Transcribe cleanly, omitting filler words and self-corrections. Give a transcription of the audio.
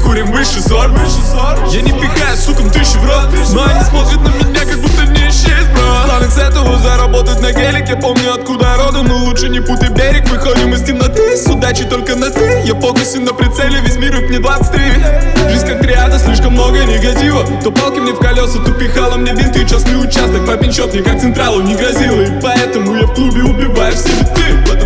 курим выше зор. Я не пихаю сукам тысячи в рот, но они смотрят на меня, как будто не исчез, бро. Славик с этого заработать на гелике. Помню, откуда родом, но лучше не путай берег. Выходим из темноты, с удачей только на ты. Я в фокусе на прицеле, весь мир мне 23. Жизнь как триада, слишком много негатива. То палки мне в колеса, то пихала мне винты. Частный участок, папин счет мне как централу не грозило. И поэтому я в клубе убиваю все биты.